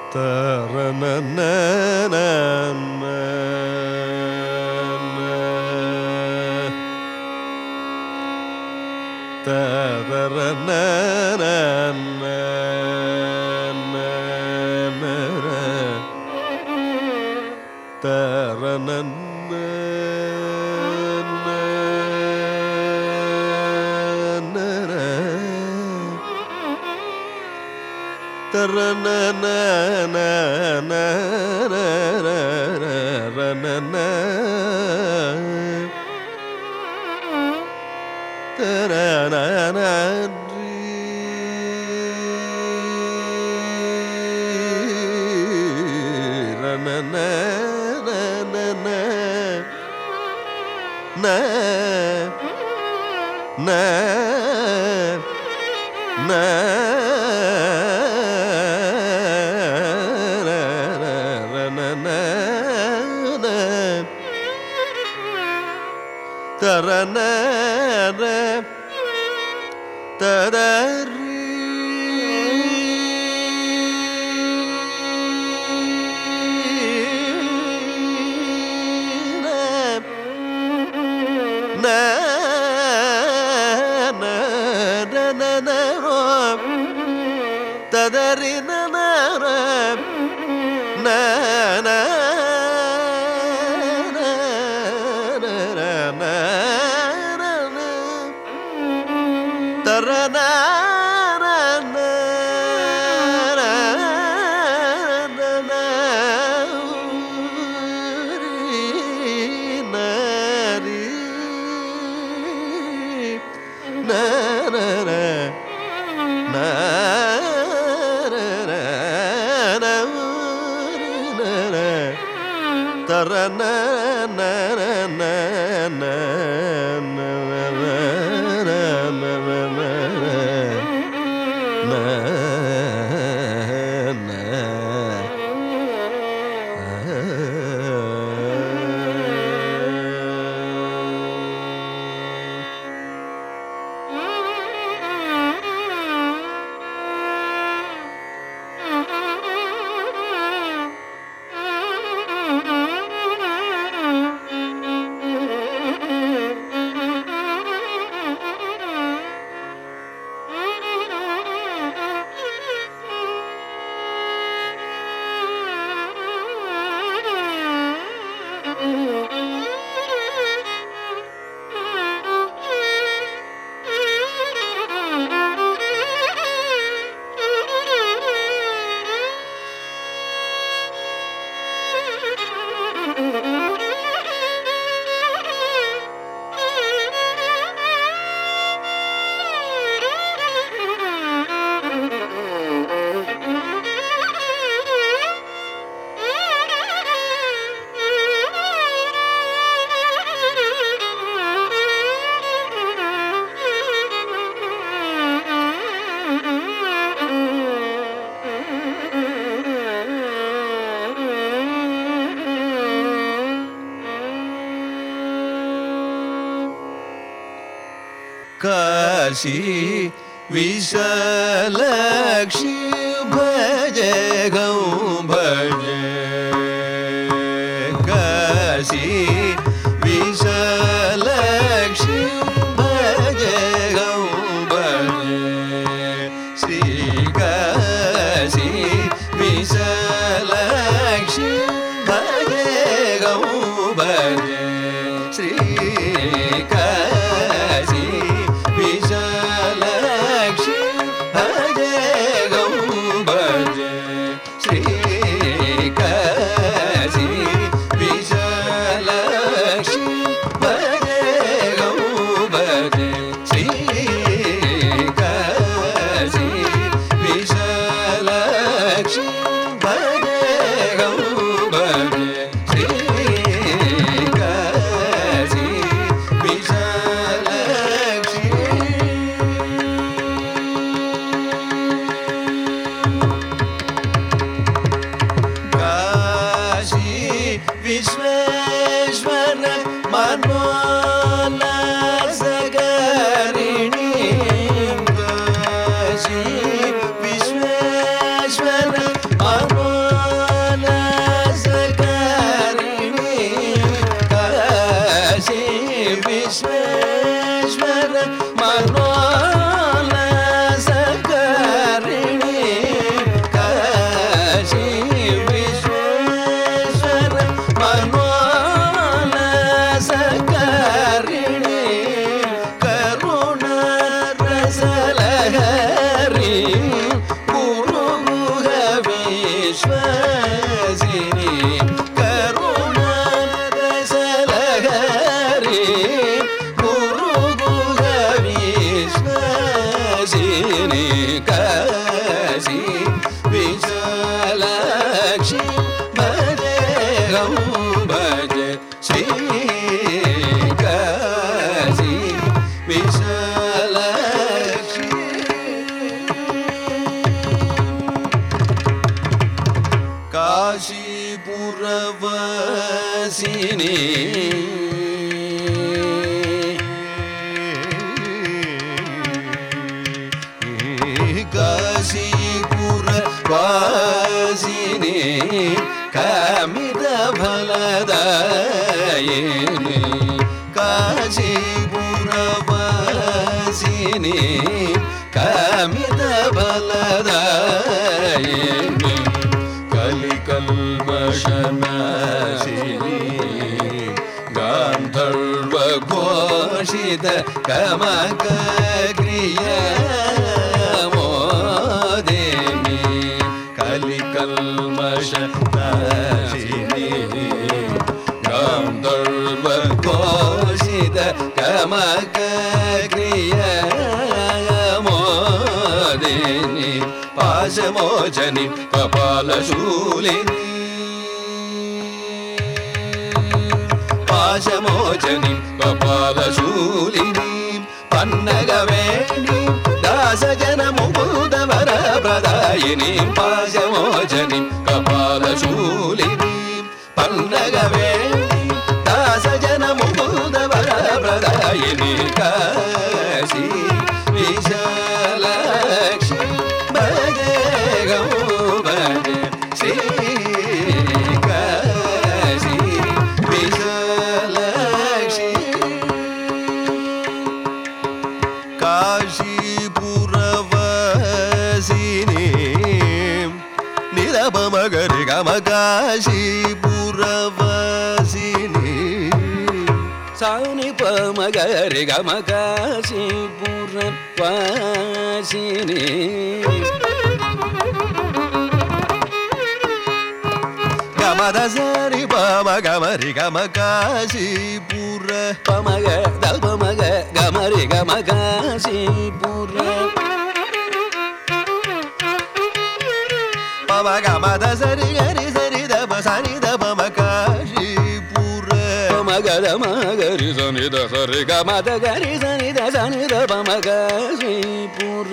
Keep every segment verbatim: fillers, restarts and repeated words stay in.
काशी विशालाक्षी भजे गौ भजे काशी विशालाक्षी भजे गौ भजे श्री काशी विशालाक्षी भजे गौ भजे श्री Shri விஸ்வேஸ்வர மனோலசகரிணி காசி விஸ்வேஸ்வர மனோலசகரிணி கருணரசலஹரி குருகுஹ விஸ்வசினி கருணரசலஹரி குருகுஹ விஸ்வசினி காசி விசாலாக்ஷி பஜேகம் பஜ ஸ்ரீ காசி விசாலாக்ஷி காசிபுரவாசினி காசிபுரவாசினி காமித பலதாயினி காசிபுரவாசினி காமித பலதாயினி கலிகல்மஷநாசினி காந்தர்வ கோஷித கமகக்ரிய மோதினி கலிகல்மஷநாசினி காந்தர்வ கோஷித கமகக்ரிய மோதினி பாசமோச்சனி கபாலசூலினி பாசமோச்சனி கபாலசூலினி பன்னகவேணி தாசஜன முகுதவர பிரதாயினி பாசமோச்சனி கபாலசூலினி பன்னகவேணி தாசஜன முகுதவர பிரதாயினி காசி விசாலாக்ஷி பஜேகம் பஜ ஸ்ரீ காசி விசாலாக்ஷி காசிபுரவாசினி நிரபமகரி கம காசிபுரவாசினி சானி பமகரி கம காசிபுரவாசினி கமதசரி பம கமரி கம காசிபுர பமக தல்பமக கமரி கம காசிபுர பம கமதசரி கரி சரி தப சனி தபம காசிபுர பமக தமகரி சனி த சரி கமத கரி சனி த சனி தபம காசிபுர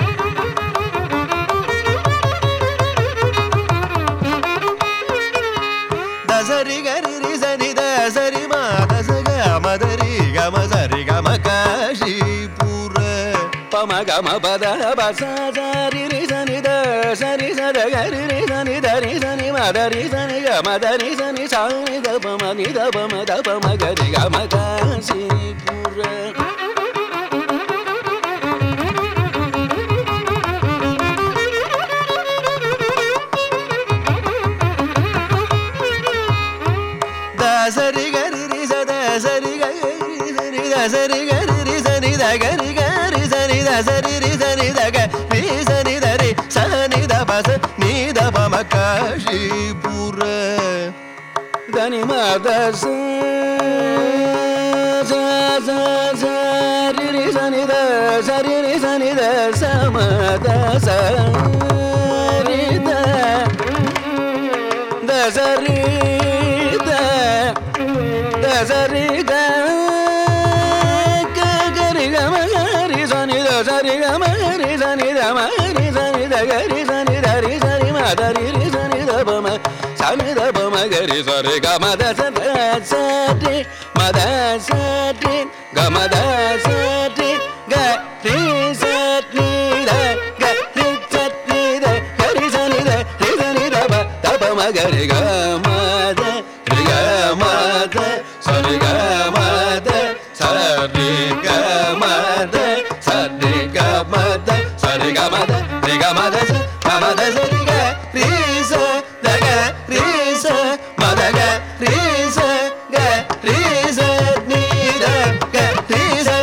சரி கரி ரி சரி த சரி மாத சக மதரி கம சரி கம காசிபுர பம கம பத பச சரி ரி சனி த சரி சத கரி ரி சனி த ரி சனி மதரி சனி கம தரி சனி சானி த பம நி த பம த பம கரி கம காசிபுர சரி கரி ரி சத சரி கரி சரி த சரி கரி ரி சனி த கரி கரி சனி த சரி ரி சனி த கரி சனி த ரி சனி த பச நீ த பம காசிபுர தனி மத சரி ரி சனி த சரி ரி சனி த சமத சரி த த சரி சரி கரி கம கரி சனி த சரி கம கரி சனி த மரி சனி த கரி சனி த ரி சரி மதரி ரி சனி த பம சனி த பம கரி சரி கம த சரி மத சரி கம த சரி கரி சரி த கரி சரி த கரி சனி த ரி சனி த ப த பம கரி கம த ரி கம த சரி கம த சரி గమద సరి గమద సరి గమద రి గమద గమద సరి గ రి స దగ రి స మదగ రి స గ రి స ని ద గ రి స